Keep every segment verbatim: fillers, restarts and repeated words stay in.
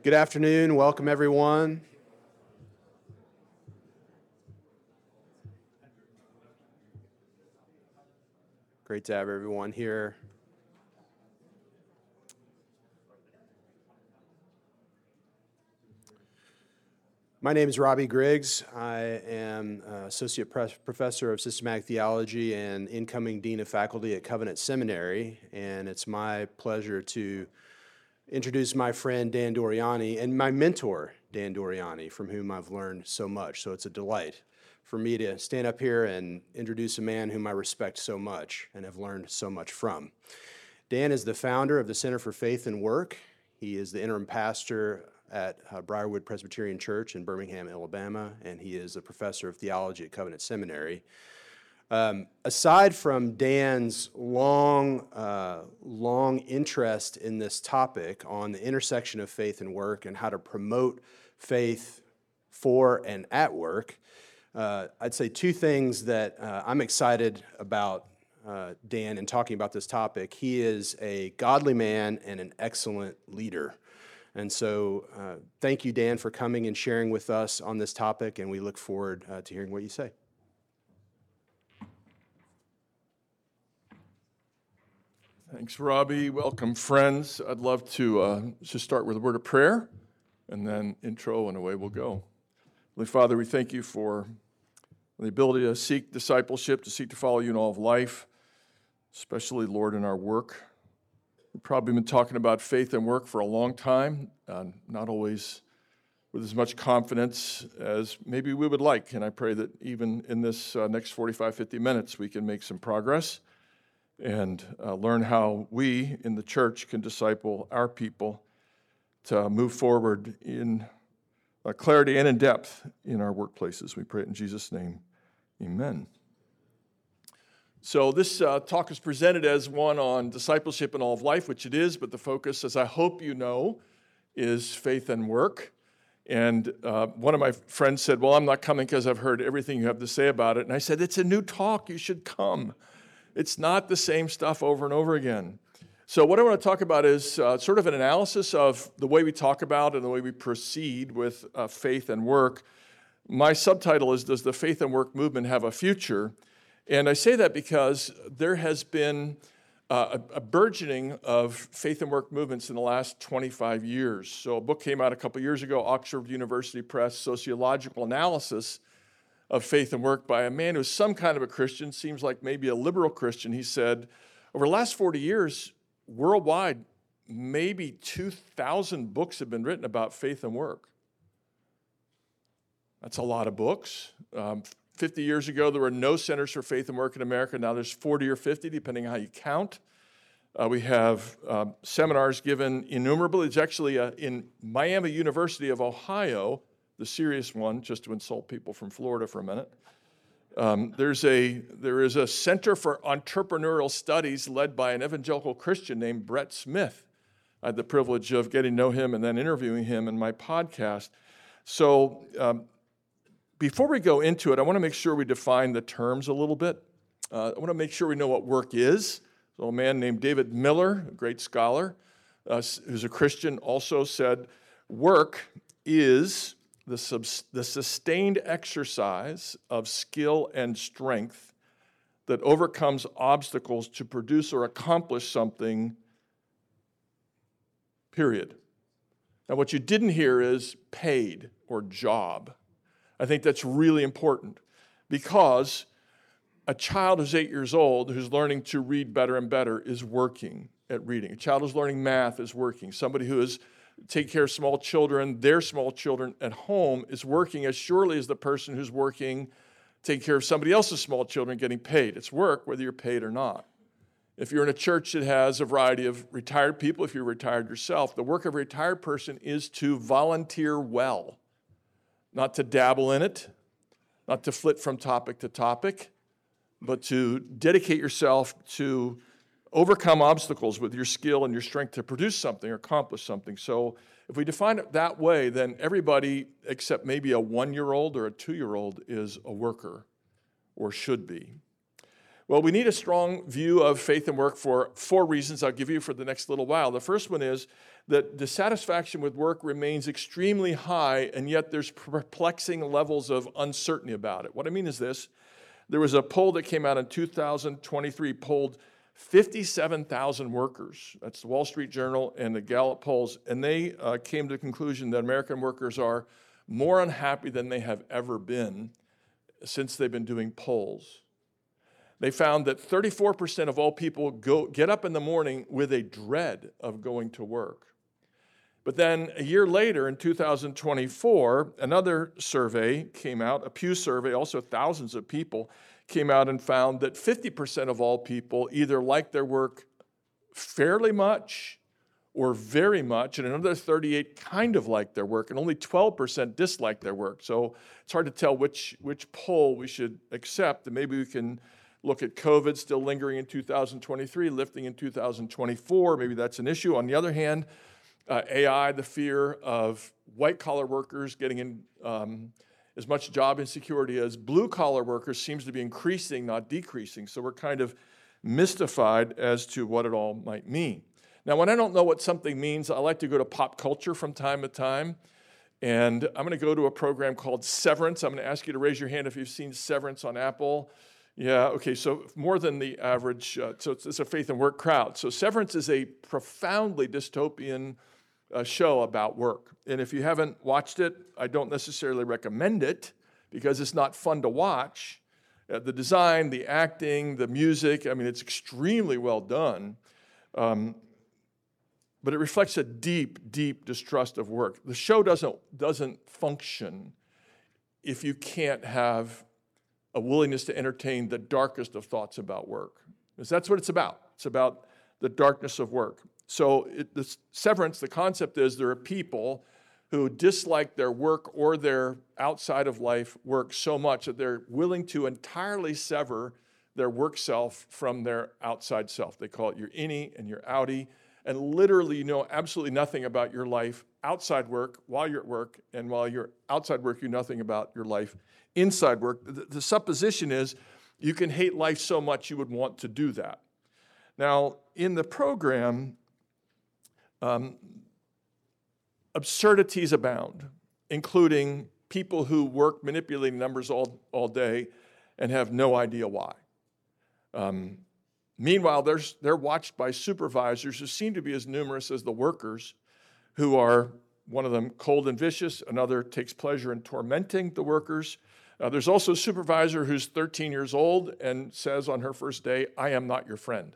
Good afternoon. Welcome, everyone. Great to have everyone here. My name is Robbie Griggs. I am uh, Associate Professor of Systematic Theology and incoming Dean of Faculty at Covenant Seminary, and it's my pleasure to introduce my friend Dan Doriani and my mentor, Dan Doriani, from whom I've learned so much. So it's a delight for me to stand up here and introduce a man whom I respect so much and have learned so much from. Dan is the founder of the Center for Faith and Work. He is the interim pastor at uh, Briarwood Presbyterian Church in Birmingham, Alabama, and he is a professor of theology at Covenant Seminary. Um, aside from Dan's long, uh, long interest in this topic on the intersection of faith and work and how to promote faith for and at work, uh, I'd say two things that uh, I'm excited about uh, Dan in talking about this topic. He is a godly man and an excellent leader. And so uh, thank you, Dan, for coming and sharing with us on this topic, and we look forward uh, to hearing what you say. Thanks, Robbie. Welcome, friends. I'd love to uh, just start with a word of prayer and then intro, and away we'll go. Holy Father, we thank you for the ability to seek discipleship, to seek to follow you in all of life, especially, Lord, in our work. We've probably been talking about faith and work for a long time, uh, not always with as much confidence as maybe we would like. And I pray that even in this uh, next forty-five, fifty minutes, we can make some progress and uh, learn how we in the church can disciple our people to move forward in uh, clarity and in depth in our workplaces. We pray it in Jesus' name. Amen. So this uh, talk is presented as one on discipleship in all of life, which it is, but the focus, as I hope you know, is faith and work. And uh, one of my friends said, well, I'm not coming because I've heard everything you have to say about it. And I said, it's a new talk. You should come. It's not the same stuff over and over again. So what I want to talk about is uh, sort of an analysis of the way we talk about and the way we proceed with uh, faith and work. My subtitle is, Does the Faith and Work Movement Have a Future? And I say that because there has been uh, a, a burgeoning of faith and work movements in the last twenty-five years. So a book came out a couple years ago, Oxford University Press, Sociological Analysis of Faith and Work, by a man who's some kind of a Christian, seems like maybe a liberal Christian. He said, over the last forty years, worldwide, maybe two thousand books have been written about faith and work. That's a lot of books. Um, fifty years ago, there were no centers for faith and work in America. Now there's forty or fifty, depending on how you count. Uh, we have uh, seminars given innumerable. It's actually uh, in Miami University of Ohio, the serious one, just to insult people from Florida for a minute. Um, there's a there is a Center for Entrepreneurial Studies led by an evangelical Christian named Brett Smith. I had the privilege of getting to know him and then interviewing him in my podcast. So um, before we go into it, I want to make sure we define the terms a little bit. Uh, I want to make sure we know what work is. So a man named David Miller, a great scholar, uh, who's a Christian, also said, work is the, subs- the sustained exercise of skill and strength that overcomes obstacles to produce or accomplish something, period. Now, what you didn't hear is paid or job. I think that's really important because a child who's eight years old who's learning to read better and better is working at reading. A child who's learning math is working. Somebody who is taking care of small children, their small children at home, is working as surely as the person who's working taking care of somebody else's small children getting paid. It's work whether you're paid or not. If you're in a church that has a variety of retired people, if you're retired yourself, the work of a retired person is to volunteer well. Not to dabble in it, not to flit from topic to topic, but to dedicate yourself to overcome obstacles with your skill and your strength to produce something or accomplish something. So if we define it that way, then everybody except maybe a one-year-old or a two-year-old is a worker or should be. Well, we need a strong view of faith and work for four reasons I'll give you for the next little while. The first one is that dissatisfaction with work remains extremely high, and yet there's perplexing levels of uncertainty about it. What I mean is this. There was a poll that came out in two thousand twenty-three, polled fifty-seven thousand workers. That's the Wall Street Journal and the Gallup polls, and they uh, came to the conclusion that American workers are more unhappy than they have ever been since they've been doing polls. They found that thirty-four percent of all people go, get up in the morning with a dread of going to work. But then a year later, in two thousand twenty-four, another survey came out, a Pew survey, also thousands of people, came out and found that fifty percent of all people either like their work fairly much or very much, and another thirty-eight kind of like their work, and only twelve percent dislike their work. So it's hard to tell which, which poll we should accept, and maybe we can look at COVID still lingering in two thousand twenty-three, lifting in two thousand twenty-four. Maybe that's an issue. On the other hand, uh, A I, the fear of white-collar workers getting in um, as much job insecurity as blue-collar workers seems to be increasing, not decreasing. So we're kind of mystified as to what it all might mean. Now, when I don't know what something means, I like to go to pop culture from time to time. And I'm going to go to a program called Severance. I'm going to ask you to raise your hand if you've seen Severance on Apple. Yeah, okay, so more than the average, uh, so it's, it's a faith and work crowd. So Severance is a profoundly dystopian uh, show about work. And if you haven't watched it, I don't necessarily recommend it because it's not fun to watch. Uh, the design, the acting, the music, I mean, it's extremely well done. Um, but it reflects a deep, deep distrust of work. The show doesn't, doesn't function if you can't have a willingness to entertain the darkest of thoughts about work. Because that's what it's about. It's about the darkness of work. So it, the Severance, the concept is there are people who dislike their work or their outside of life work so much that they're willing to entirely sever their work self from their outside self. They call it your innie and your outie, and literally you know absolutely nothing about your life outside work while you're at work, and while you're outside work, you know nothing about your life inside work. The, the supposition is you can hate life so much you would want to do that. Now, in the program, um, absurdities abound, including people who work manipulating numbers all, all day and have no idea why. Um, meanwhile, there's, they're watched by supervisors who seem to be as numerous as the workers, who are, one of them, cold and vicious, another takes pleasure in tormenting the workers. Uh, there's also a supervisor who's thirteen years old and says on her first day, "I am not your friend."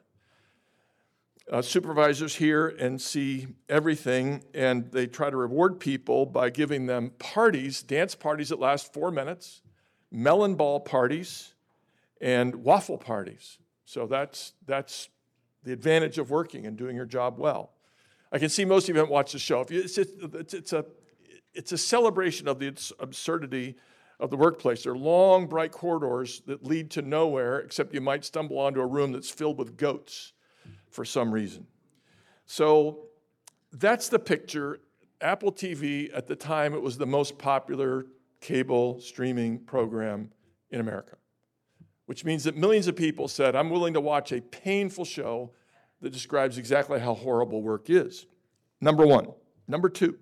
Uh, supervisors hear and see everything, and they try to reward people by giving them parties, dance parties that last four minutes, melon ball parties, and waffle parties. So that's, that's the advantage of working and doing your job well. I can see most of you haven't watched the show. If you, it's, it's, it's, a, it's a celebration of the absurdity of the workplace. There are long, bright corridors that lead to nowhere, except you might stumble onto a room that's filled with goats for some reason. So that's the picture. Apple T V, at the time, it was the most popular cable streaming program in America, which means that millions of people said, I'm willing to watch a painful show that describes exactly how horrible work is. Number one. Number two,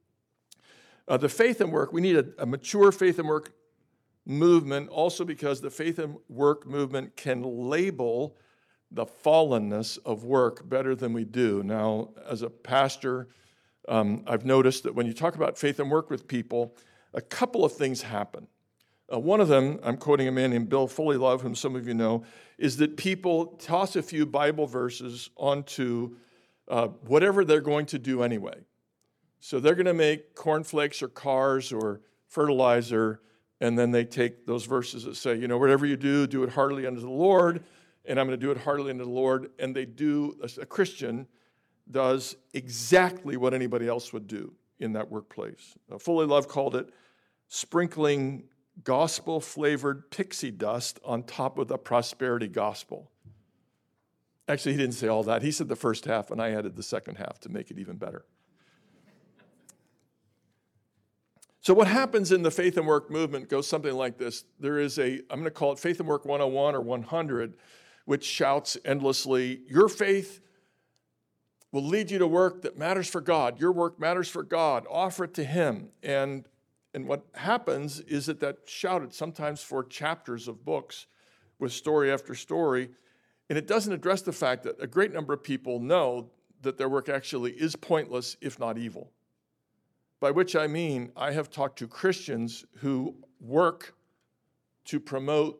uh, the faith and work, we need a, a mature faith and work movement, also because the faith and work movement can label the fallenness of work better than we do. Now, as a pastor, um, I've noticed that when you talk about faith and work with people, a couple of things happen. Uh, one of them, I'm quoting a man named Bill Fullilove, whom some of you know, is that people toss a few Bible verses onto uh, whatever they're going to do anyway. So they're going to make cornflakes or cars or fertilizer, and then they take those verses that say, you know, whatever you do, do it heartily unto the Lord, and I'm going to do it heartily unto the Lord. And they do, a Christian does exactly what anybody else would do in that workplace. Uh, Fullilove called it sprinkling gospel-flavored pixie dust on top of the prosperity gospel. Actually, he didn't say all that. He said the first half, and I added the second half to make it even better. So what happens in the faith and work movement goes something like this. There is a, I'm going to call it Faith and Work one oh one or one hundred. which shouts endlessly, your faith will lead you to work that matters for God. Your work matters for God. Offer it to him. And, and what happens is that that shouted sometimes for chapters of books with story after story, and it doesn't address the fact that a great number of people know that their work actually is pointless, if not evil. By which I mean, I have talked to Christians who work to promote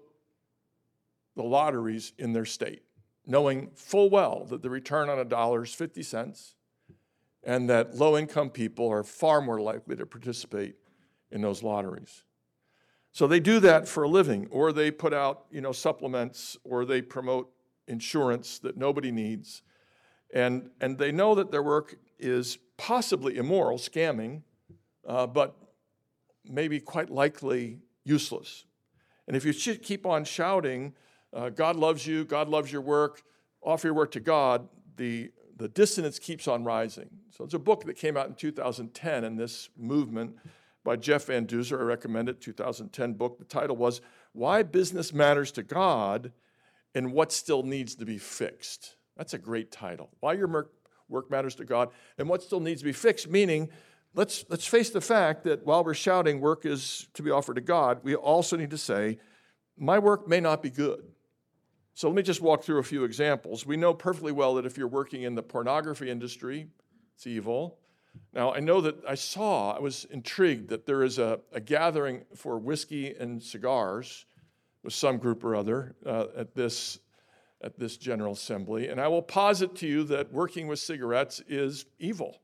the lotteries in their state, knowing full well that the return on a dollar is fifty cents and that low-income people are far more likely to participate in those lotteries. So they do that for a living, or they put out, you know, supplements, or they promote insurance that nobody needs. And, and they know that their work is possibly immoral, scamming, uh, but maybe quite likely useless. And if you should keep on shouting, uh, God loves you, God loves your work, offer your work to God, the, the dissonance keeps on rising. So it's a book that came out in two thousand ten in this movement by Jeff Van Duzer. I recommend it, two thousand ten book. The title was Why Business Matters to God and What Still Needs to Be Fixed. That's a great title. Why your work matters to God and what still needs to be fixed, meaning let's, let's face the fact that while we're shouting work is to be offered to God, we also need to say, my work may not be good. So let me just walk through a few examples. We know perfectly well that if you're working in the pornography industry, it's evil. Now, I know that I saw, I was intrigued that there is a, a gathering for whiskey and cigars with some group or other uh, at this at this General Assembly. And I will posit to you that working with cigarettes is evil,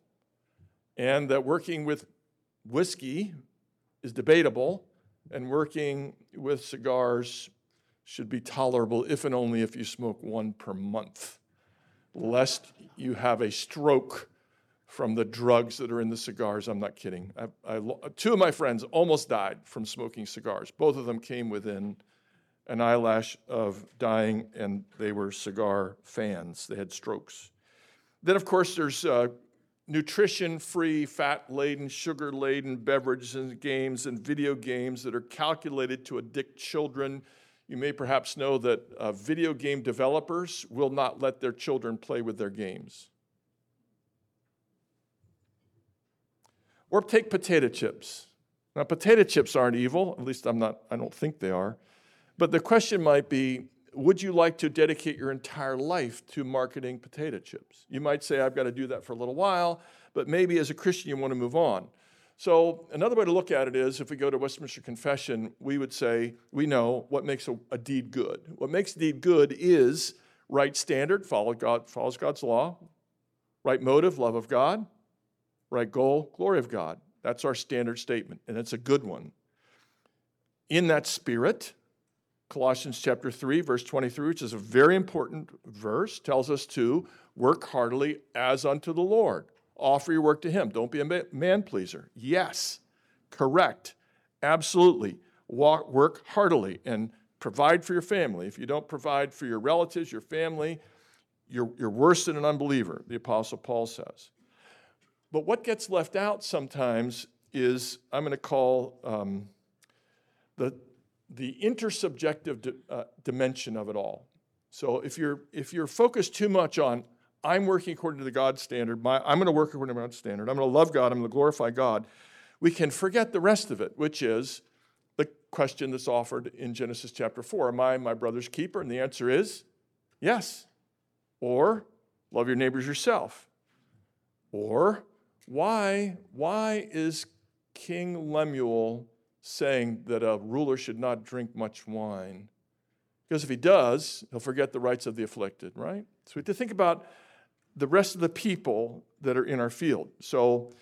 and that working with whiskey is debatable, and working with cigars should be tolerable if and only if you smoke one per month, lest you have a stroke from the drugs that are in the cigars. I'm not kidding. I, I, two of my friends almost died from smoking cigars. Both of them came within an eyelash of dying, and they were cigar fans. They had strokes. Then, of course, there's uh, nutrition-free, fat-laden, sugar-laden beverages and games and video games that are calculated to addict children. You may perhaps know that uh, video game developers will not let their children play with their games. Or take potato chips. Now, potato chips aren't evil. At least I'm not, I don't think they are. But the question might be, would you like to dedicate your entire life to marketing potato chips? You might say, I've got to do that for a little while, but maybe as a Christian you want to move on. So another way to look at it is, if we go to Westminster Confession, we would say, we know what makes a, a deed good. What makes a deed good is right standard, follow God, follows God's law, right motive, love of God, right goal, glory of God. That's our standard statement, and it's a good one. In that spirit, Colossians chapter three, verse twenty-three, which is a very important verse, tells us to work heartily as unto the Lord. Offer your work to him. Don't be a man pleaser. Yes, correct, absolutely. Walk, work heartily and provide for your family. If you don't provide for your relatives, your family, you're, you're worse than an unbeliever, the Apostle Paul says. But what gets left out sometimes is, I'm going to call um, the the intersubjective di- uh, dimension of it all. So if you're if you're focused too much on, I'm working according to the God standard, my, I'm going to work according to God's standard, I'm going to love God, I'm going to glorify God, we can forget the rest of it, which is the question that's offered in Genesis chapter four. Am I my brother's keeper? And the answer is yes. Or love your neighbors yourself. Or why, why is King Lemuel saying that a ruler should not drink much wine? Because if he does, he'll forget the rights of the afflicted, right? So we have to think about the rest of the people that are in our field. So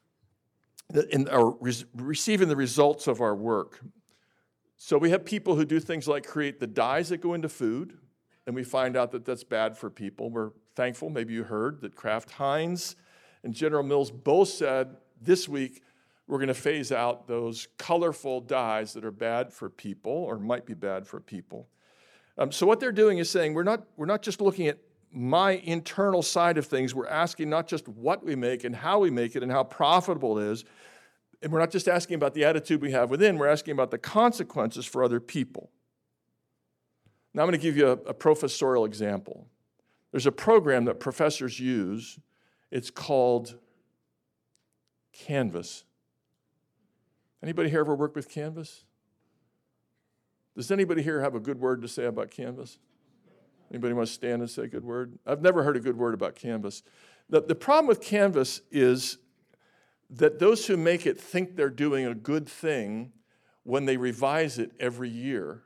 in our receiving the results of our work. So we have people who do things like create the dyes that go into food, and we find out that that's bad for people. We're thankful, maybe you heard, that Kraft Heinz and General Mills both said this week, we're going to phase out those colorful dyes that are bad for people or might be bad for people. Um, so what they're doing is saying we're not, we're not just looking at my internal side of things. We're asking not just what we make and how we make it and how profitable it is. And we're not just asking about the attitude we have within. We're asking about the consequences for other people. Now I'm going to give you a, a professorial example. There's a program that professors use. It's called Canvas. Anybody here ever work with Canvas? Does anybody here have a good word to say about Canvas? Anybody want to stand and say a good word? I've never heard a good word about Canvas. The, the problem with Canvas is that those who make it think they're doing a good thing when they revise it every year.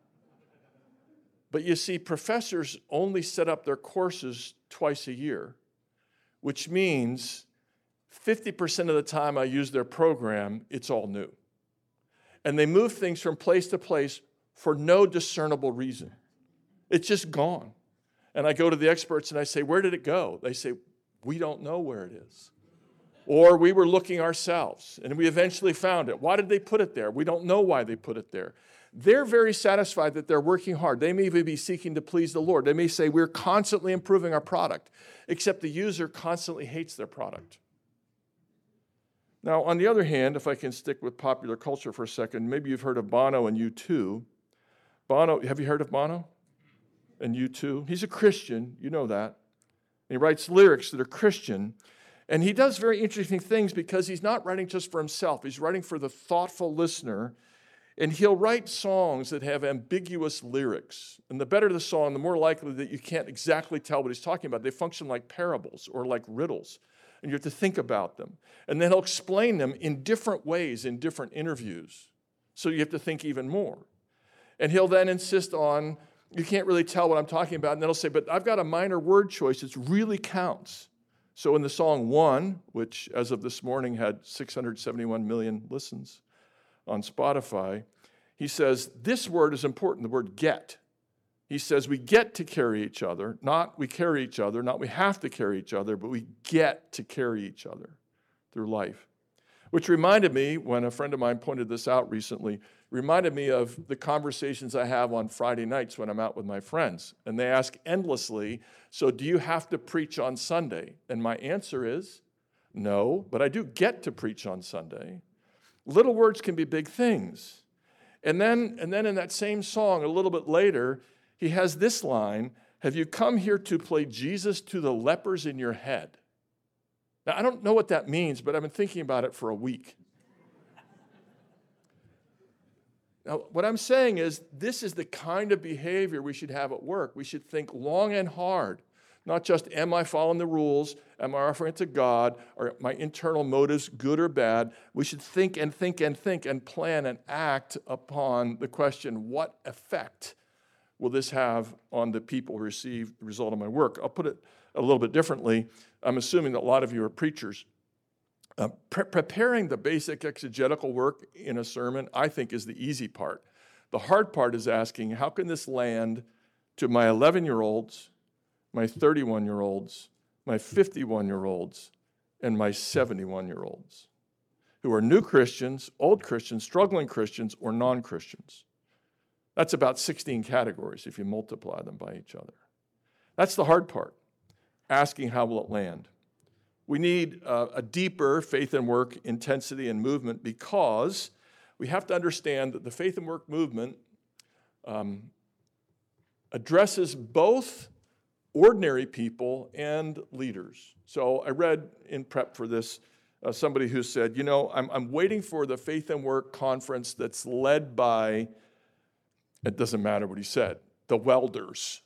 But you see, professors only set up their courses twice a year, which means fifty percent of the time I use their program, it's all new. And they move things from place to place for no discernible reason. It's just gone. And I go to the experts and I say, where did it go? They say, we don't know where it is. Or we were looking ourselves and we eventually found it. Why did they put it there? We don't know why they put it there. They're very satisfied that they're working hard. They may even be seeking to please the Lord. They may say, we're constantly improving our product, except the user constantly hates their product. Now, on the other hand, if I can stick with popular culture for a second, maybe you've heard of Bono and U two. Bono, have you heard of Bono and U two? He's a Christian, you know that. He writes lyrics that are Christian, and he does very interesting things because he's not writing just for himself. He's writing for the thoughtful listener, and he'll write songs that have ambiguous lyrics. And the better the song, the more likely that you can't exactly tell what he's talking about. They function like parables or like riddles, and you have to think about them. And then he'll explain them in different ways in different interviews, so you have to think even more. And he'll then insist on, you can't really tell what I'm talking about, and then he'll say, but I've got a minor word choice that really counts. So in the song One, which as of this morning had six hundred seventy-one million listens on Spotify, he says, this word is important, the word get. He says we get to carry each other, not we carry each other, not we have to carry each other, but we get to carry each other through life. Which reminded me, when a friend of mine pointed this out recently, reminded me of the conversations I have on Friday nights when I'm out with my friends. And they ask endlessly, so do you have to preach on Sunday? And my answer is, no, but I do get to preach on Sunday. Little words can be big things. And then, and then in that same song, a little bit later, he has this line, have you come here to play Jesus to the lepers in your head? Now, I don't know what that means, but I've been thinking about it for a week. Now, what I'm saying is this is the kind of behavior we should have at work. We should think long and hard, not just, am I following the rules? Am I offering it to God? Are my internal motives good or bad? We should think and think and think and plan and act upon the question, what effect will this have on the people who receive the result of my work? I'll put it a little bit differently. I'm assuming that a lot of you are preachers. Uh, pre- preparing the basic exegetical work in a sermon, I think, is the easy part. The hard part is asking, how can this land to my eleven-year-olds, my thirty-one-year-olds, my fifty-one-year-olds, and my seventy-one-year-olds, who are new Christians, old Christians, struggling Christians, or non-Christians? That's about sixteen categories if you multiply them by each other. That's the hard part, asking how will it land. We need uh, a deeper faith and work intensity and movement because we have to understand that the faith and work movement um, addresses both ordinary people and leaders. So I read in prep for this uh, somebody who said, you know, I'm, I'm waiting for the faith and work conference that's led by, it doesn't matter what he said, the welders,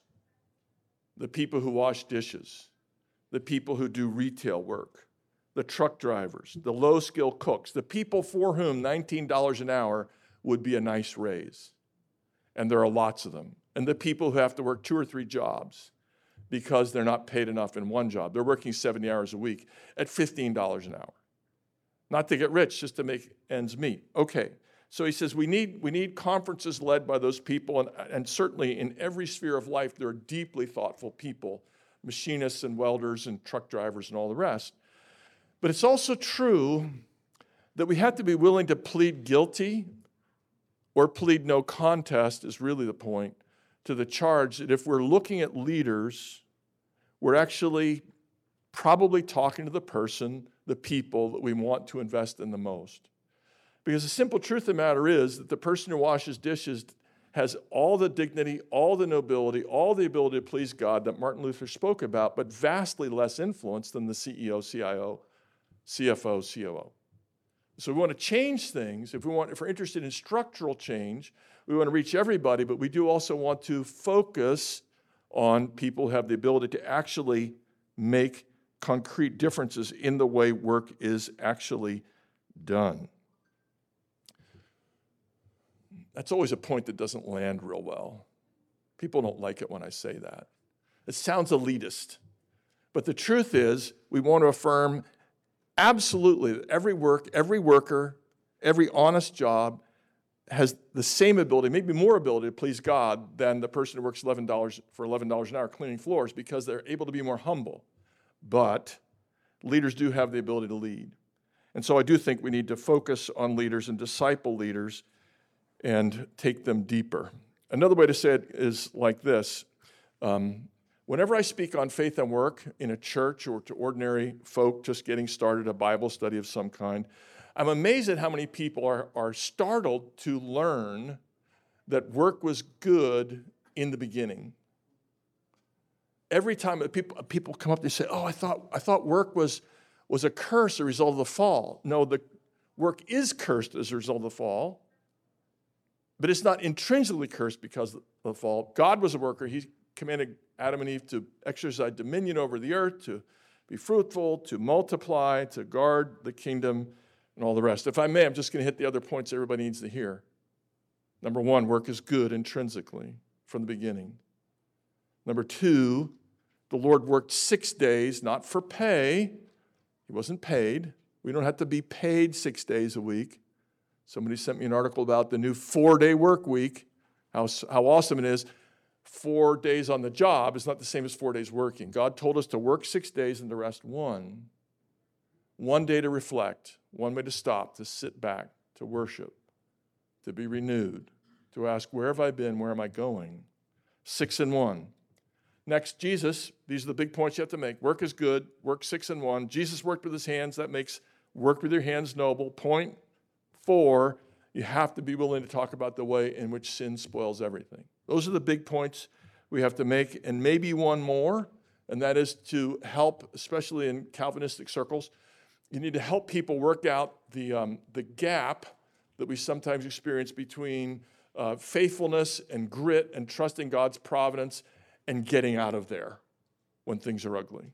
the people who wash dishes, the people who do retail work, the truck drivers, the low-skill cooks, the people for whom nineteen dollars an hour would be a nice raise. And there are lots of them. And the people who have to work two or three jobs because they're not paid enough in one job. They're working seventy hours a week at fifteen dollars an hour. Not to get rich, just to make ends meet. Okay, so he says we need, we need conferences led by those people, and, and certainly in every sphere of life there are deeply thoughtful people, machinists and welders and truck drivers and all the rest. But it's also true that we have to be willing to plead guilty or plead no contest is really the point to the charge that if we're looking at leaders, we're actually probably talking to the person, the people that we want to invest in the most. Because the simple truth of the matter is that the person who washes dishes has all the dignity, all the nobility, all the ability to please God that Martin Luther spoke about, but vastly less influence than the C E O, C I O, C F O, C O O. So we want to change things. If we want, if we're interested in structural change, we want to reach everybody, but we do also want to focus on people who have the ability to actually make concrete differences in the way work is actually done. That's always a point that doesn't land real well. People don't like it when I say that. It sounds elitist. But the truth is, we want to affirm absolutely that every work, every worker, every honest job has the same ability, maybe more ability to please God than the person who works eleven dollars for eleven dollars an hour cleaning floors because they're able to be more humble. But leaders do have the ability to lead. And so I do think we need to focus on leaders and disciple leaders and take them deeper. Another way to say it is like this. Um, whenever I speak on faith and work in a church or to ordinary folk just getting started, a Bible study of some kind, I'm amazed at how many people are, are startled to learn that work was good in the beginning. Every time people, people come up, they say, oh, I thought, I thought work was, was a curse as a result of the fall. No, the work is cursed as a result of the fall. But it's not intrinsically cursed because of the fall. God was a worker. He commanded Adam and Eve to exercise dominion over the earth, to be fruitful, to multiply, to guard the kingdom, and all the rest. If I may, I'm just going to hit the other points everybody needs to hear. Number one, work is good intrinsically from the beginning. Number two, the Lord worked six days, not for pay. He wasn't paid. We don't have to be paid six days a week. Somebody sent me an article about the new four-day work week, how, how awesome it is. Four days on the job is not the same as four days working. God told us to work six days and the rest one. One day to reflect, one way to stop, to sit back, to worship, to be renewed, to ask, where have I been, where am I going? Six and one. Next, Jesus, these are the big points you have to make. Work is good, work six and one. Jesus worked with his hands, that makes work with your hands noble. Point four, you have to be willing to talk about the way in which sin spoils everything. Those are the big points we have to make, and maybe one more, and that is to help, especially in Calvinistic circles, you need to help people work out the, um, the gap that we sometimes experience between uh, faithfulness and grit and trusting God's providence and getting out of there when things are ugly.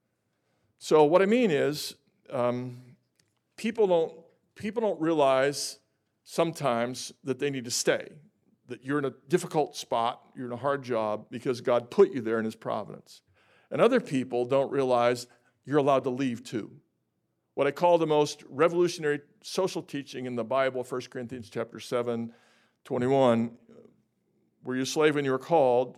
So what I mean is, um, people don't people don't realize sometimes that they need to stay, that you're in a difficult spot, you're in a hard job because God put you there in his providence. And other people don't realize you're allowed to leave too. What I call the most revolutionary social teaching in the Bible, First Corinthians chapter seven, twenty-one, were you a slave when you were called?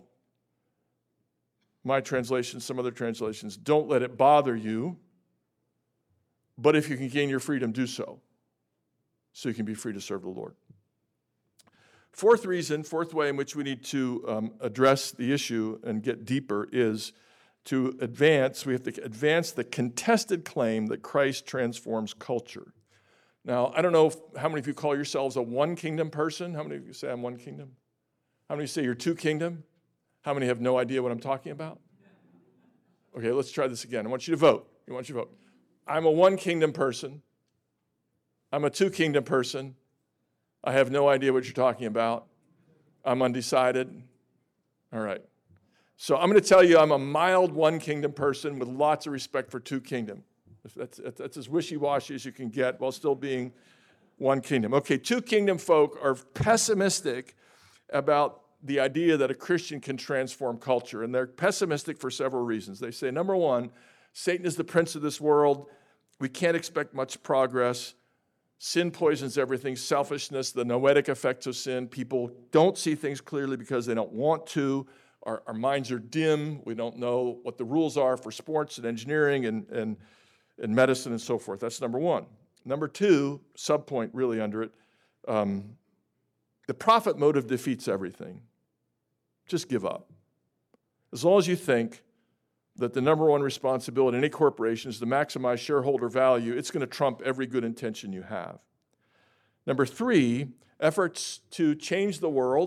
My translation, some other translations, don't let it bother you, but if you can gain your freedom, do so, so you can be free to serve the Lord. Fourth reason, fourth way in which we need to um, address the issue and get deeper is to advance, we have to advance the contested claim that Christ transforms culture. Now, I don't know if, how many of you call yourselves a one kingdom person? How many of you say I'm one kingdom? How many say you're two kingdom? How many have no idea what I'm talking about? Okay, let's try this again. I want you to vote. I want you to vote. I'm a one kingdom person. I'm a two kingdom person. I have no idea what you're talking about. I'm undecided. All right. So I'm going to tell you I'm a mild one kingdom person with lots of respect for two kingdom. That's, that's as wishy-washy as you can get while still being one kingdom. Okay, two kingdom folk are pessimistic about the idea that a Christian can transform culture, and they're pessimistic for several reasons. They say, number one, Satan is the prince of this world. We can't expect much progress. Sin poisons everything. Selfishness, the noetic effects of sin. People don't see things clearly because they don't want to. Our, our minds are dim. We don't know what the rules are for sports and engineering and, and, and medicine and so forth. That's number one. Number two, subpoint really under it, um, the profit motive defeats everything. Just give up. As long as you think that the number one responsibility in any corporation is to maximize shareholder value, it's going to trump every good intention you have. Number three, efforts to change the world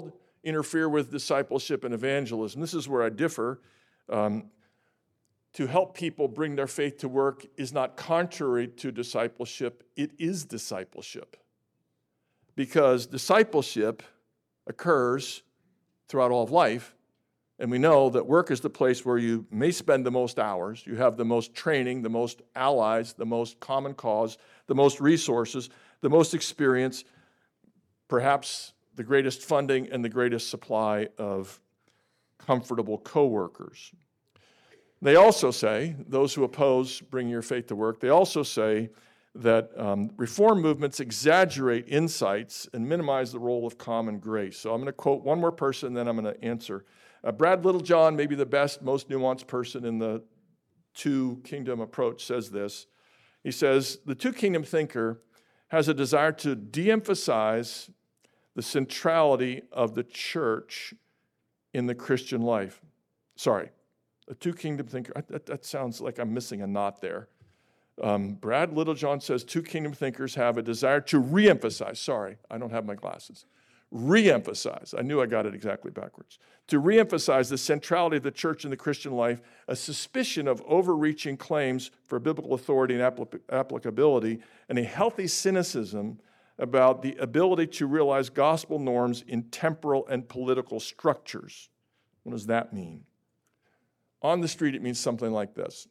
interfere with discipleship and evangelism. This is where I differ. Um, to help people bring their faith to work is not contrary to discipleship. It is discipleship. Because discipleship occurs throughout all of life, and we know that work is the place where you may spend the most hours, you have the most training, the most allies, the most common cause, the most resources, the most experience, perhaps the greatest funding and the greatest supply of comfortable coworkers. They also say, those who oppose bringing your faith to work, they also say that um, reform movements exaggerate insights and minimize the role of common grace. So I'm going to quote one more person, then I'm going to answer. Uh, Brad Littlejohn, maybe the best, most nuanced person in the two-kingdom approach, says this. He says, the two-kingdom thinker has a desire to de-emphasize the centrality of the church in the Christian life. Sorry, a two-kingdom thinker, that, that sounds like I'm missing a knot there. Um, Brad Littlejohn says two-kingdom thinkers have a desire to re-emphasize, sorry, I don't have my glasses, re-emphasize, I knew I got it exactly backwards, to re-emphasize the centrality of the church in the Christian life, a suspicion of overreaching claims for biblical authority and applic- applicability, and a healthy cynicism about the ability to realize gospel norms in temporal and political structures. What does that mean? On the street, it means something like this.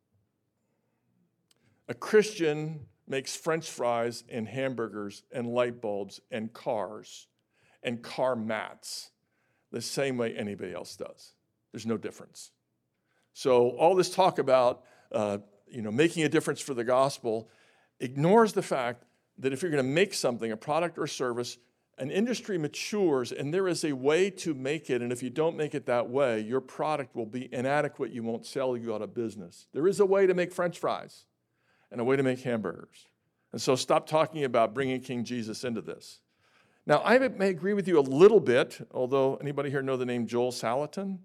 A Christian makes French fries and hamburgers and light bulbs and cars and car mats the same way anybody else does. There's no difference. So all this talk about uh, you know, making a difference for the gospel ignores the fact that if you're going to make something, a product or service, an industry matures and there is a way to make it, and if you don't make it that way, your product will be inadequate, you won't sell, you go out of business. There is a way to make French fries and a way to make hamburgers. And so stop talking about bringing King Jesus into this. Now, I may agree with you a little bit, although anybody here know the name Joel Salatin?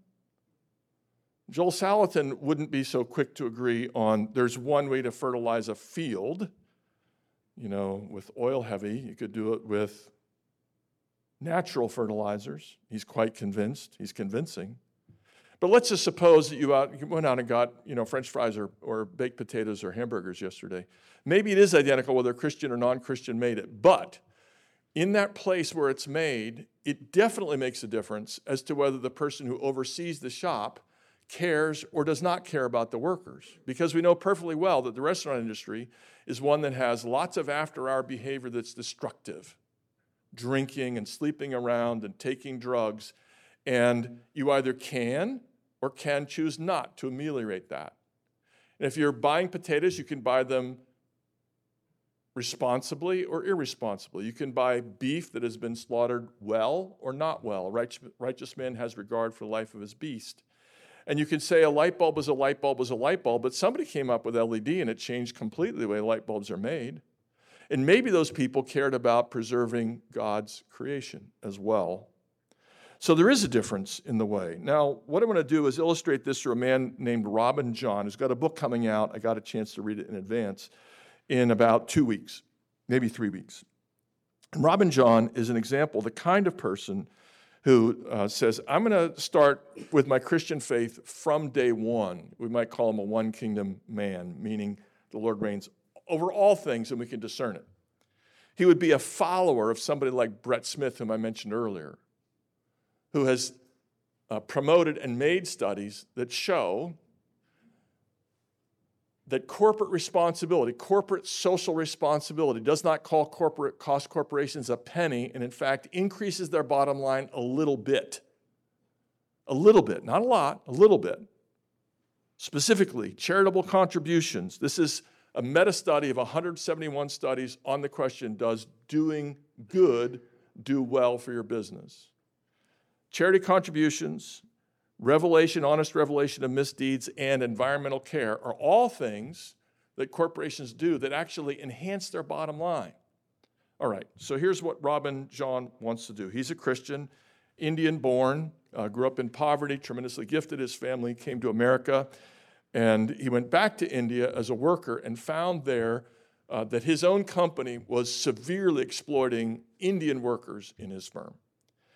Joel Salatin wouldn't be so quick to agree on there's one way to fertilize a field. You know, with oil heavy, you could do it with natural fertilizers. He's quite convinced. He's convincing. But let's just suppose that you, out, you went out and got, you know, French fries or, or baked potatoes or hamburgers yesterday. Maybe it is identical whether Christian or non-Christian made it, but in that place where it's made, it definitely makes a difference as to whether the person who oversees the shop cares or does not care about the workers. Because we know perfectly well that the restaurant industry is one that has lots of after-hour behavior that's destructive. Drinking and sleeping around and taking drugs. And you either can or can choose not to ameliorate that. And if you're buying potatoes, you can buy them responsibly or irresponsibly. You can buy beef that has been slaughtered well or not well. A righteous, righteous man has regard for the life of his beast. And you can say a light bulb is a light bulb is a light bulb, but somebody came up with L E D and it changed completely the way light bulbs are made. And maybe those people cared about preserving God's creation as well. So there is a difference in the way. Now, what I'm going to do is illustrate this through a man named Robin John, who's got a book coming out. I got a chance to read it in advance in about two weeks, maybe three weeks. And Robin John is an example of the kind of person who uh, says, I'm going to start with my Christian faith from day one. We might call him a one-kingdom man, meaning the Lord reigns over all things and we can discern it. He would be a follower of somebody like Brett Smith, whom I mentioned earlier, who has uh, promoted and made studies that show that corporate responsibility, corporate social responsibility, does not call corporate cost corporations a penny, and in fact increases their bottom line a little bit. A little bit, not a lot, a little bit. Specifically, charitable contributions. This is a meta-study of one hundred seventy-one studies on the question, does doing good do well for your business? Charity contributions, revelation, honest revelation of misdeeds, and environmental care are all things that corporations do that actually enhance their bottom line. All right, so here's what Robin John wants to do. He's a Christian, Indian-born, uh, grew up in poverty, tremendously gifted. His family came to America, and he went back to India as a worker and found there uh, that his own company was severely exploiting Indian workers in his firm.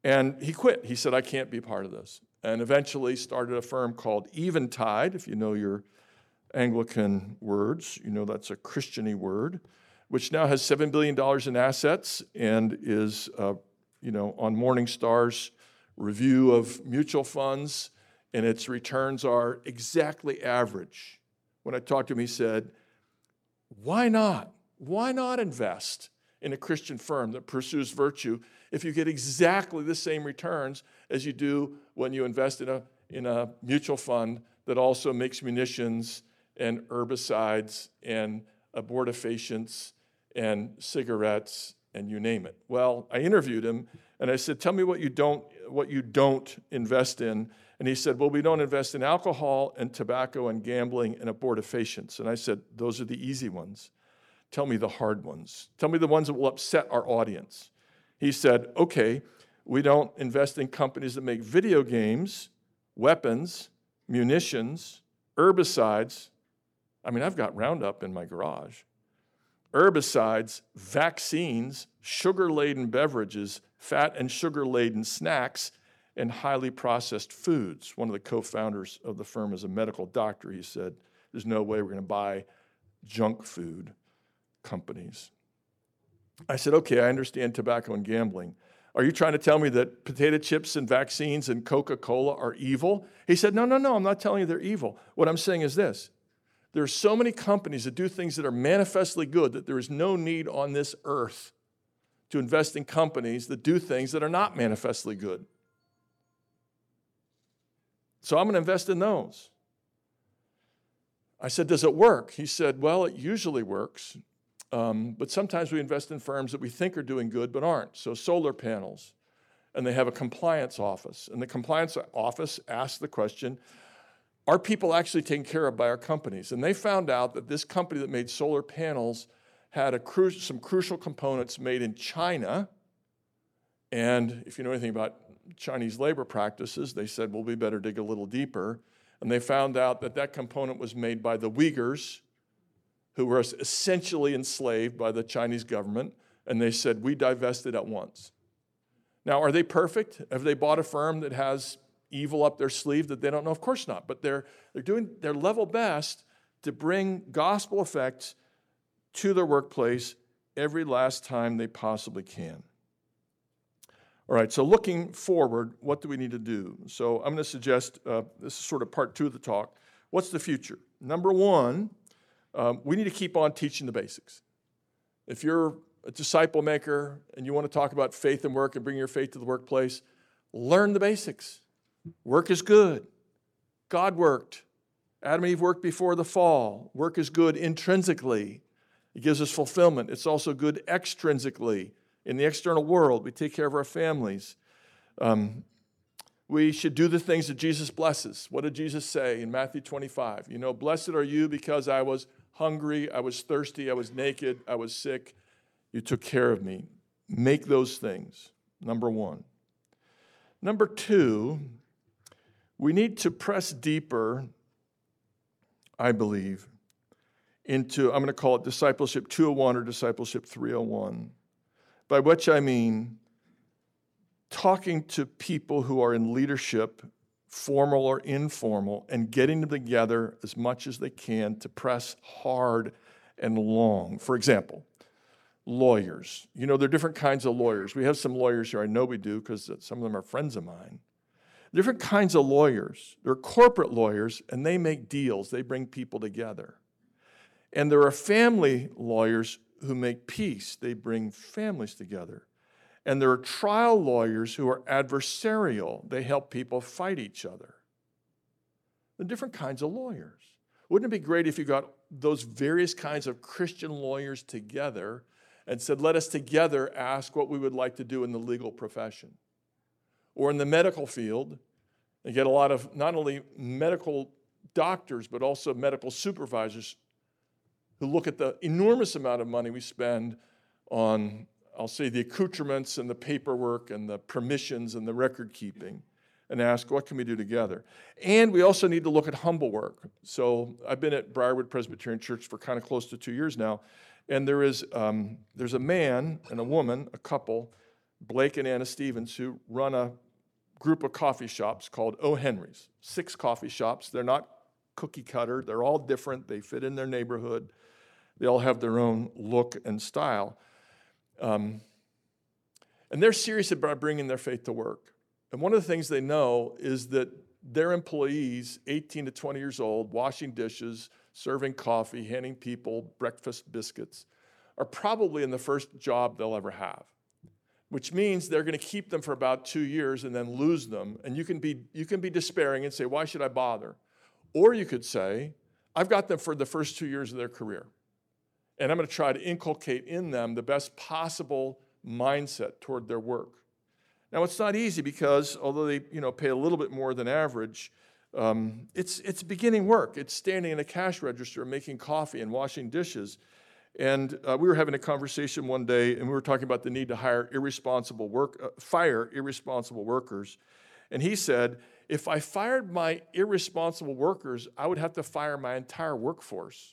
And he quit. He said, I can't be part of this. And eventually started a firm called Eventide. If you know your Anglican words, you know that's a Christian-y word, which now has seven billion dollars in assets and is uh, you know, on Morningstar's review of mutual funds, and its returns are exactly average. When I talked to him, he said, why not? Why not invest in a Christian firm that pursues virtue if you get exactly the same returns as you do when you invest in a, in a mutual fund that also makes munitions and herbicides and abortifacients and cigarettes and you name it? Well, I interviewed him and I said, tell me what you don't, what you don't invest in. And he said, well, we don't invest in alcohol and tobacco and gambling and abortifacients. And I said, those are the easy ones. Tell me the hard ones. Tell me the ones that will upset our audience. He said, okay, we don't invest in companies that make video games, weapons, munitions, herbicides. I mean, I've got Roundup in my garage. Herbicides, vaccines, sugar-laden beverages, fat and sugar-laden snacks, and highly processed foods. One of the co-founders of the firm is a medical doctor. He said, there's no way we're going to buy junk food companies. I said, okay, I understand tobacco and gambling. Are you trying to tell me that potato chips and vaccines and Coca-Cola are evil? He said, no, no, no, I'm not telling you they're evil. What I'm saying is this. There are so many companies that do things that are manifestly good that there is no need on this earth to invest in companies that do things that are not manifestly good. So I'm going to invest in those. I said, does it work? He said, well, it usually works, um, but sometimes we invest in firms that we think are doing good but aren't. So solar panels, and they have a compliance office. And the compliance office asks the question, are people actually taken care of by our companies? And they found out that this company that made solar panels had a cru- some crucial components made in China. And if you know anything about Chinese labor practices, they said, well, we better dig a little deeper. And they found out that that component was made by the Uyghurs, who were essentially enslaved by the Chinese government. And they said, we divested at once. Now, are they perfect? Have they bought a firm that has evil up their sleeve that they don't know? Of course not. But they're, they're doing their level best to bring gospel effects to their workplace every last time they possibly can. All right, so looking forward, what do we need to do? So I'm going to suggest, uh, this is sort of part two of the talk. What's the future? Number one, um, we need to keep on teaching the basics. If you're a disciple maker and you want to talk about faith and work and bring your faith to the workplace, learn the basics. Work is good. God worked. Adam and Eve worked before the fall. Work is good intrinsically. It gives us fulfillment. It's also good extrinsically. In the external world, we take care of our families. Um, we should do the things that Jesus blesses. What did Jesus say in Matthew twenty-five? You know, blessed are you because I was hungry, I was thirsty, I was naked, I was sick. You took care of me. Make those things, number one. Number two, we need to press deeper, I believe, into, I'm going to call it discipleship two oh one or discipleship three oh one. By which I mean talking to people who are in leadership, formal or informal, and getting them together as much as they can to press hard and long. For example, lawyers. You know, there are different kinds of lawyers. We have some lawyers here. I know we do because some of them are friends of mine. Different kinds of lawyers. There are corporate lawyers, and they make deals. They bring people together. And there are family lawyers who make peace. They bring families together. And there are trial lawyers who are adversarial. They help people fight each other. The different kinds of lawyers. Wouldn't it be great if you got those various kinds of Christian lawyers together and said, let us together ask what we would like to do in the legal profession or in the medical field, and get a lot of not only medical doctors, but also medical supervisors who look at the enormous amount of money we spend on, I'll say, the accoutrements and the paperwork and the permissions and the record keeping, and ask, what can we do together? And we also need to look at humble work. So I've been at Briarwood Presbyterian Church for kind of close to two years now, and there is um, there's a man and a woman, a couple, Blake and Anna Stevens, who run a group of coffee shops called O. Henry's. Six coffee shops. They're not cookie cutter. They're all different. They fit in their neighborhood. They all have their own look and style. Um, and they're serious about bringing their faith to work. And one of the things they know is that their employees, eighteen to twenty years old, washing dishes, serving coffee, handing people breakfast biscuits, are probably in the first job they'll ever have, which means they're going to keep them for about two years and then lose them. And you can be, you can be despairing and say, why should I bother? Or you could say, I've got them for the first two years of their career, and I'm going to try to inculcate in them the best possible mindset toward their work. Now, it's not easy because although they, you know, pay a little bit more than average, um, it's, it's beginning work. It's standing in a cash register and making coffee and washing dishes. And uh, we were having a conversation one day, and we were talking about the need to hire irresponsible work, uh, fire irresponsible workers. And he said, if I fired my irresponsible workers, I would have to fire my entire workforce.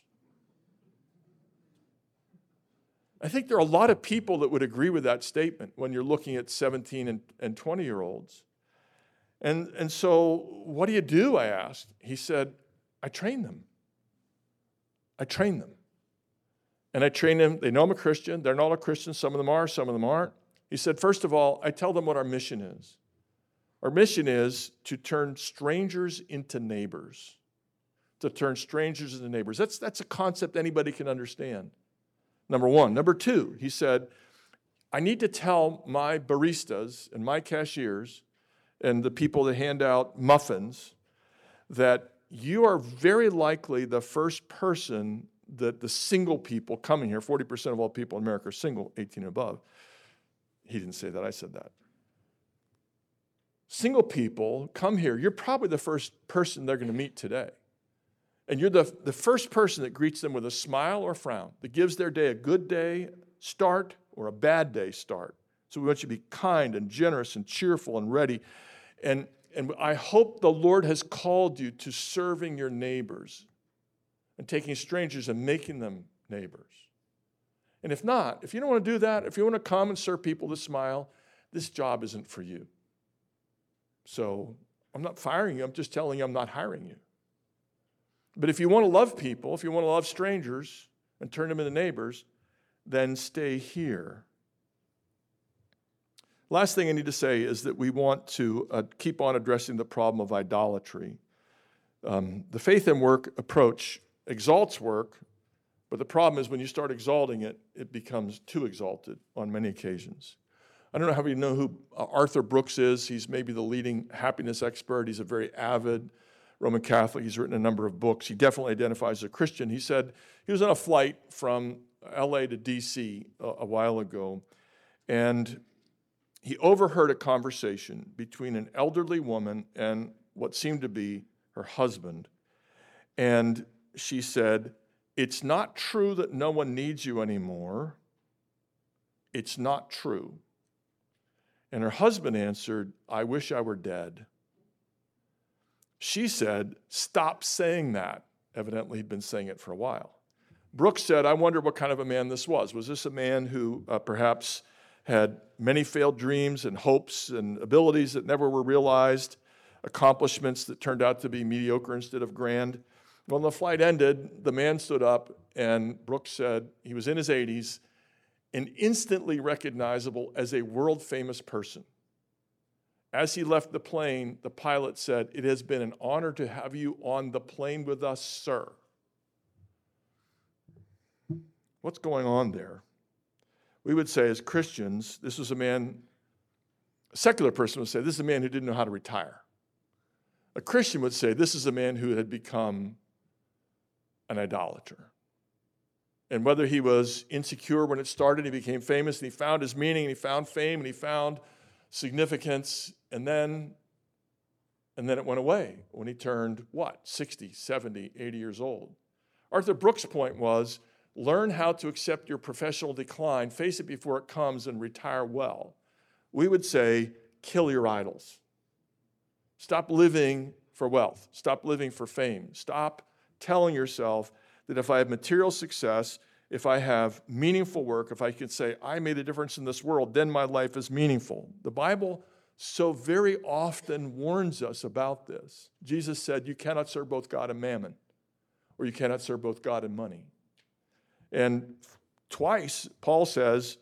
I think there are a lot of people that would agree with that statement when you're looking at seventeen and, and twenty-year-olds. And, and so what do you do, I asked. He said, I train them. I train them. And I train them. They know I'm a Christian. They're not all Christians. Some of them are, some of them aren't. He said, first of all, I tell them what our mission is. Our mission is to turn strangers into neighbors. To turn strangers into neighbors. That's, that's a concept anybody can understand. Number one. Number two, he said, I need to tell my baristas and my cashiers and the people that hand out muffins that you are very likely the first person that the single people coming here, forty percent of all people in America are single, eighteen and above. He didn't say that, I said that. Single people come here, you're probably the first person they're going to meet today. And you're the, the first person that greets them with a smile or frown, that gives their day a good day start or a bad day start. So we want you to be kind and generous and cheerful and ready. And, and I hope the Lord has called you to serving your neighbors and taking strangers and making them neighbors. And if not, if you don't want to do that, if you want to come and serve people with a smile, this job isn't for you. So I'm not firing you, I'm just telling you I'm not hiring you. But if you want to love people, if you want to love strangers and turn them into neighbors, then stay here. Last thing I need to say is that we want to uh, keep on addressing the problem of idolatry. Um, the faith and work approach exalts work, but the problem is when you start exalting it, it becomes too exalted on many occasions. I don't know how many know who uh, Arthur Brooks is. He's maybe the leading happiness expert. He's a very avid Roman Catholic. He's written a number of books. He definitely identifies as a Christian. He said he was on a flight from L A to D C a, a while ago, and he overheard a conversation between an elderly woman and what seemed to be her husband. And she said, it's not true that no one needs you anymore. It's not true. And her husband answered, I wish I were dead. She said, stop saying that. Evidently, he'd been saying it for a while. Brooks said, I wonder what kind of a man this was. Was this a man who uh, perhaps had many failed dreams and hopes and abilities that never were realized, accomplishments that turned out to be mediocre instead of grand? When the flight ended, the man stood up, and Brooks said he was in his eighties and instantly recognizable as a world-famous person. As he left the plane, the pilot said, it has been an honor to have you on the plane with us, sir. What's going on there? We would say as Christians, this was a man, a secular person would say, this is a man who didn't know how to retire. A Christian would say, this is a man who had become an idolater. And whether he was insecure when it started, he became famous, and he found his meaning, and he found fame, and he found significance, and then, and then it went away when he turned, what, sixty, seventy, eighty years old. Arthur Brooks' point was, learn how to accept your professional decline, face it before it comes, and retire well. We would say, kill your idols. Stop living for wealth. Stop living for fame. Stop telling yourself that if I have material success if I have meaningful work, if I can say, I made a difference in this world, then my life is meaningful. The Bible so very often warns us about this. Jesus said, you cannot serve both God and mammon, or you cannot serve both God and money. And twice, Paul says,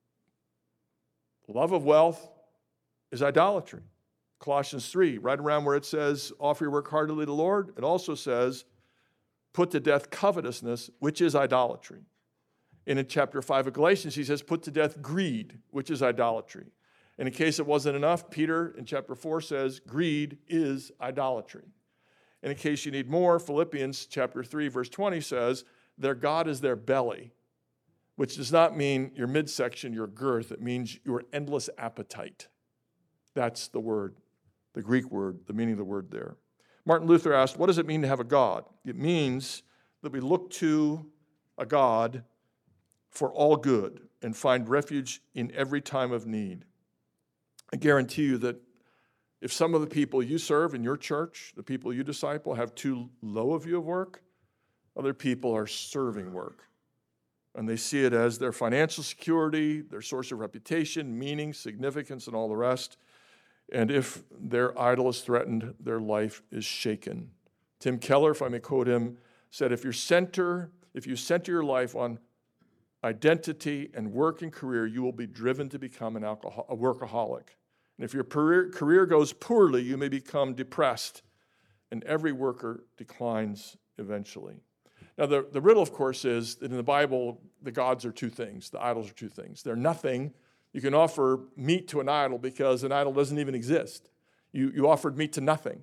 love of wealth is idolatry. Colossians three, right around where it says, offer your work heartily to the Lord, it also says, put to death covetousness, which is idolatry. And in chapter five of Galatians, he says, put to death greed, which is idolatry. And in case it wasn't enough, Peter in chapter four says, greed is idolatry. And in case you need more, Philippians chapter three, verse twenty says, their God is their belly, which does not mean your midsection, your girth. It means your endless appetite. That's the word, the Greek word, the meaning of the word there. Martin Luther asked, what does it mean to have a God? It means that we look to a God for all good and find refuge in every time of need. I guarantee you that if some of the people you serve in your church, the people you disciple, have too low a view of work, other people are serving work. And they see it as their financial security, their source of reputation, meaning, significance, and all the rest. And if their idol is threatened, their life is shaken. Tim Keller, if I may quote him, said, if you center, if you center your life on identity and work and career, you will be driven to become an alcohol, a workaholic. And if your career, career goes poorly, you may become depressed, and every worker declines eventually. Now, the, the riddle, of course, is that in the Bible, the gods are two things. The idols are two things. They're nothing. You can offer meat to an idol because an idol doesn't even exist. You, you offered meat to nothing.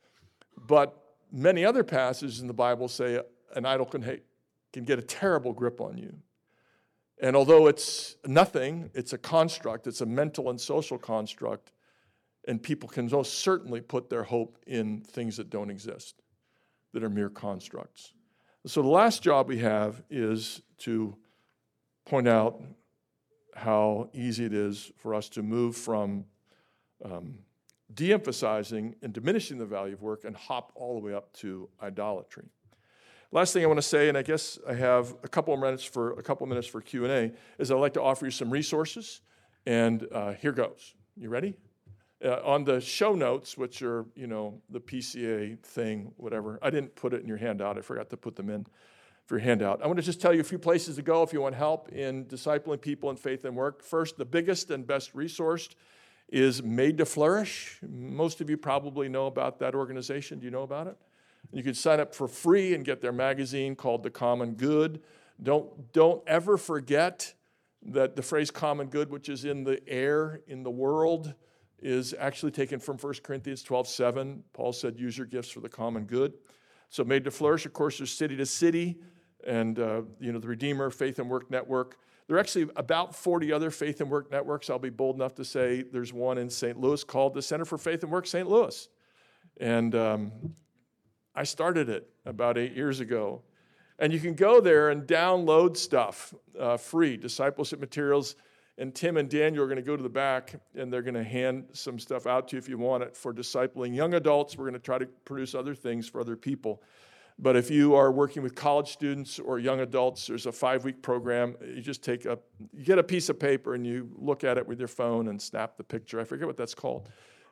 But many other passages in the Bible say an idol can, ha- can get a terrible grip on you. And although it's nothing, it's a construct, it's a mental and social construct, and people can most certainly put their hope in things that don't exist, that are mere constructs. So the last job we have is to point out how easy it is for us to move from um, de-emphasizing and diminishing the value of work and hop all the way up to idolatry. Last thing I want to say, and I guess I have a couple of minutes for a couple of minutes for Q and A, is I'd like to offer you some resources, and uh, here goes. You ready? Uh, on the show notes, which are, you know, the P C A thing, whatever. I didn't put it in your handout. I forgot to put them in for your handout. I want to just tell you a few places to go if you want help in discipling people in faith and work. First, the biggest and best resourced is Made to Flourish. Most of you probably know about that organization. Do you know about it? You can sign up for free and get their magazine called The Common Good. Don't, don't ever forget that the phrase common good, which is in the air, in the world, is actually taken from First Corinthians twelve seven. Paul said, use your gifts for the common good. So Made to Flourish, of course, there's City to City and uh, you know, the Redeemer Faith and Work Network. There are actually about forty other faith and work networks. I'll be bold enough to say there's one in Saint Louis called the Center for Faith and Work Saint Louis. And um, I started it about eight years ago. And you can go there and download stuff uh, free, discipleship materials. And Tim and Daniel are going to go to the back, and they're going to hand some stuff out to you if you want it for discipling young adults. We're going to try to produce other things for other people. But if you are working with college students or young adults, there's a five-week program. You just take a, you get a piece of paper and you look at it with your phone and snap the picture. I forget what that's called.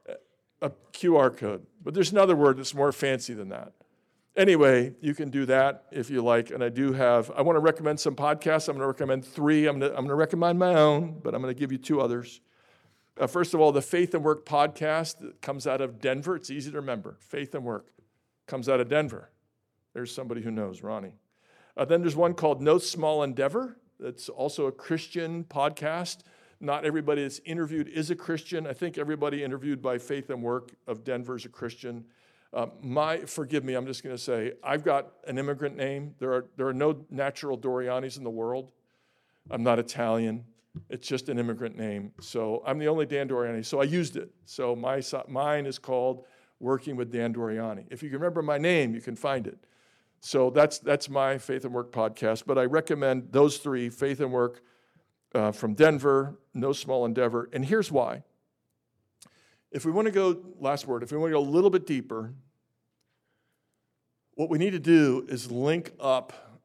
A Q R code. But there's another word that's more fancy than that. Anyway, you can do that if you like. And I do have, I want to recommend some podcasts. I'm going to recommend three. I'm going to, I'm going to recommend my own, but I'm going to give you two others. Uh, first of all, the Faith and Work podcast that comes out of Denver. It's easy to remember. Faith and Work comes out of Denver. There's somebody who knows, Ronnie. Uh, then there's one called No Small Endeavor. That's also a Christian podcast. Not everybody that's interviewed is a Christian. I think everybody interviewed by Faith and Work of Denver is a Christian. Uh, my, forgive me, I'm just going to say, I've got an immigrant name. There are, there are no natural Dorianis in the world. I'm not Italian. It's just an immigrant name. So I'm the only Dan Doriani. So I used it. So my mine is called Working with Dan Doriani. If you can remember my name, you can find it. So that's that's my Faith and Work podcast. But I recommend those three, Faith and Work uh, from Denver, No Small Endeavor. And here's why. If we want to go, last word, if we want to go a little bit deeper, what we need to do is link up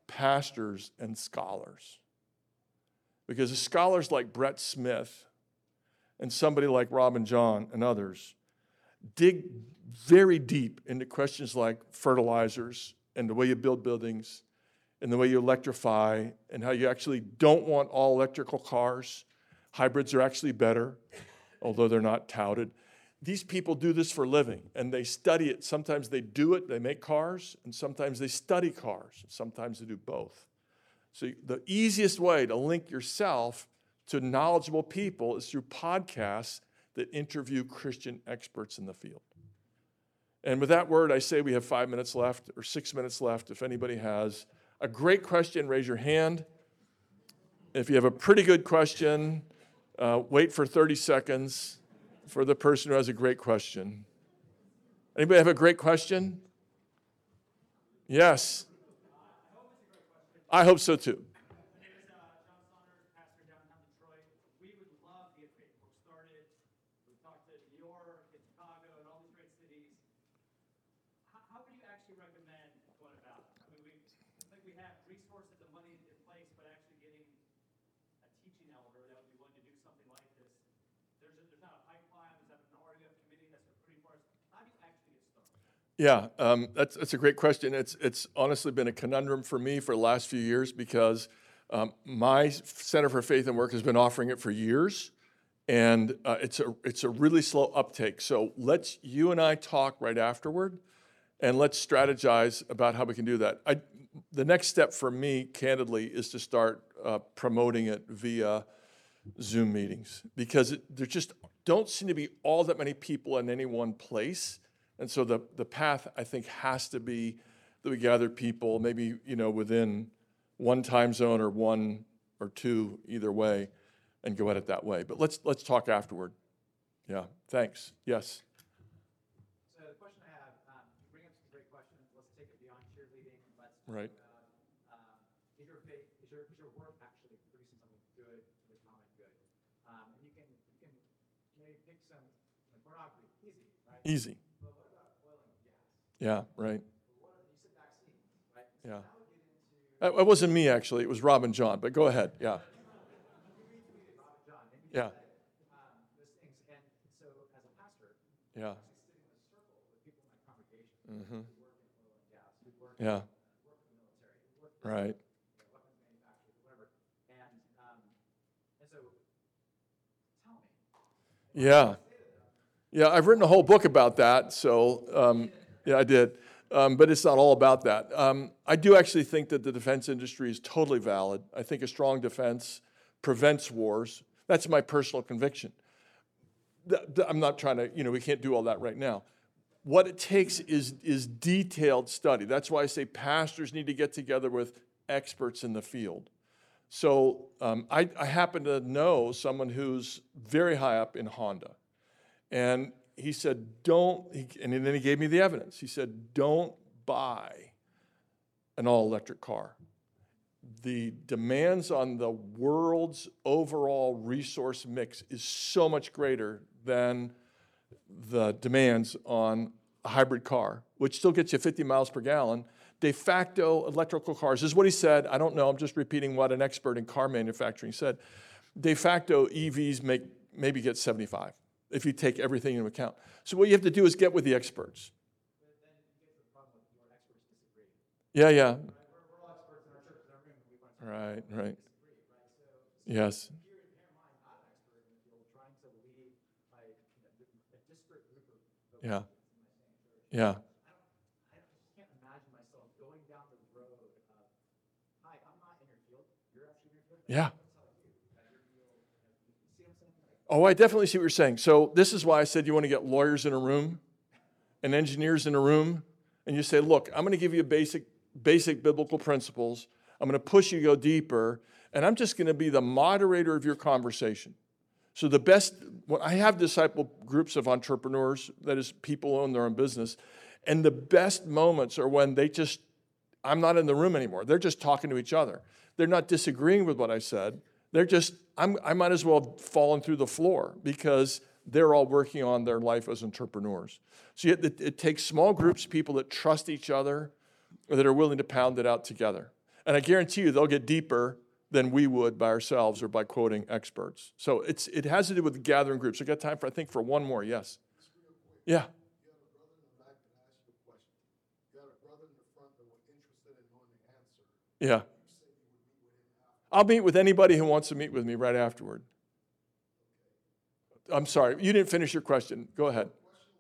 pastors and scholars. Because scholars like Brett Smith and somebody like Robin John and others dig very deep into questions like fertilizers and the way you build buildings and the way you electrify and how you actually don't want all electrical cars. Hybrids are actually better, although they're not touted. These people do this for a living, and they study it. Sometimes they do it, they make cars, and sometimes they study cars. Sometimes they do both. So the easiest way to link yourself to knowledgeable people is through podcasts that interview Christian experts in the field. And with that word, I say we have five minutes left or six minutes left. If anybody has a great question, raise your hand. If you have a pretty good question, uh, wait for thirty seconds for the person who has a great question. Anybody have a great question? Yes. I hope so too. Yeah, um, that's that's a great question. It's it's honestly been a conundrum for me for the last few years because um, my Center for Faith and Work has been offering it for years, and uh, it's a it's a really slow uptake. So let's you and I talk right afterward, and let's strategize about how we can do that. I, the next step for me, candidly, is to start uh, promoting it via Zoom meetings because it, there just don't seem to be all that many people in any one place. And so the, the path, I think, has to be that we gather people maybe, you know, within one time zone or one or two, either way, and go at it that way. But let's let's talk afterward. Yeah, thanks. Yes? So the question I have, um, you bring up some great questions. Let's take it beyond cheerleading. Let's talk Right. about, um, is your faith, is your, is your work actually producing something good for the common good? Um, and you can, you can maybe pick some, like pornography, easy, right? Easy. But what about oil and gas? Yeah, right. What, you said vaccines, right? So Yeah. now we get into, It it wasn't me, actually. It was Robin John, but go ahead. Yeah. you retweeted Robert John, and you Yeah. said, um, those things. And so as a pastor, Yeah. I'm actually sitting in a circle with people in my congregation Mm-hmm. who work in oil and gas, who work, Yeah. work in the military, who work Right. you know, weapons manufacturers, whatever. And um, and so, tell me. Yeah. Yeah, I've written a whole book about that, so um, yeah, I did. Um, but it's not all about that. Um, I do actually think that the defense industry is totally valid. I think a strong defense prevents wars. That's my personal conviction. Th- th- I'm not trying to, you know, we can't do all that right now. What it takes is, is detailed study. That's why I say pastors need to get together with experts in the field. So um, I, I happen to know someone who's very high up in Honda. And he said, don't, he, and then he gave me the evidence. He said, don't buy an all-electric car. The demands on the world's overall resource mix is so much greater than the demands on a hybrid car, which still gets you fifty miles per gallon. De facto electrical cars, this is what he said. I don't know, I'm just repeating what an expert in car manufacturing said. De facto E Vs make, maybe get seventy-five. If you take everything into account. So what you have to do is get with the experts. But then you get to the problem with your experts disagree. Yeah, yeah. Right? We're, we're all experts in our church in our room, and we want to Right, right. disagree, right? So, so Yes. here, here am I, not an expert in the field, trying to lead like you know, a disparate group of of Yeah. Christians in my same church. Yeah. I don't, I just can't imagine myself going down the road of, hi, I'm not in your field, you're actually in your field. Yeah. That's how I do. That your field, you see what I'm saying? Like, Oh, I definitely see what you're saying. So this is why I said you want to get lawyers in a room and engineers in a room, and you say, look, I'm going to give you basic, basic biblical principles. I'm going to push you to go deeper, and I'm just going to be the moderator of your conversation. So the best, when I have disciple groups of entrepreneurs, that is, people who own their own business, and the best moments are when they just, I'm not in the room anymore. They're just talking to each other. They're not disagreeing with what I said. They're just, I'm, I might as well have fallen through the floor because they're all working on their life as entrepreneurs. So it, it takes small groups, people that trust each other, or that are willing to pound it out together. And I guarantee you they'll get deeper than we would by ourselves or by quoting experts. So it's it has to do with the gathering groups. I got time for, I think, for one more. Yes. Yeah. Yeah. I'll meet with anybody who wants to meet with me right afterward. I'm sorry, you didn't finish your question. Go ahead.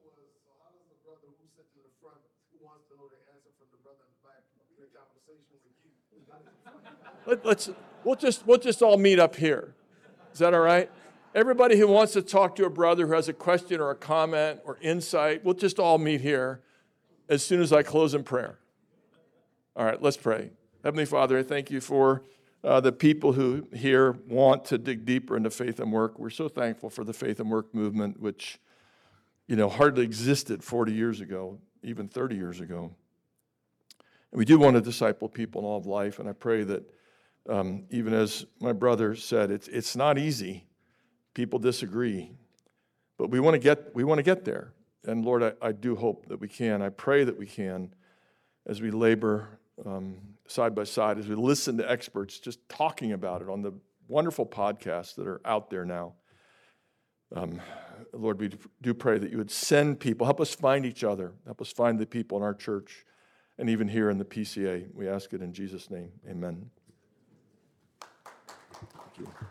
Let, let's we'll just we'll just all meet up here. Is that all right? Everybody who wants to talk to a brother who has a question or a comment or insight, we'll just all meet here as soon as I close in prayer. All right, let's pray. Heavenly Father, I thank you for uh, the people who here want to dig deeper into faith and work. We're so thankful for the faith and work movement, which, you know, hardly existed forty years ago, even thirty years ago. And we do want to disciple people in all of life, and I pray that um, even as my brother said, it's it's not easy. People disagree, but we want to get we want to get there. And Lord, I, I do hope that we can. I pray that we can, as we labor um, side by side, as we listen to experts just talking about it on the wonderful podcasts that are out there now. Um, Lord, we do pray that you would send people, help us find each other, help us find the people in our church, and even here in the P C A. We ask it in Jesus' name. Amen. Thank you.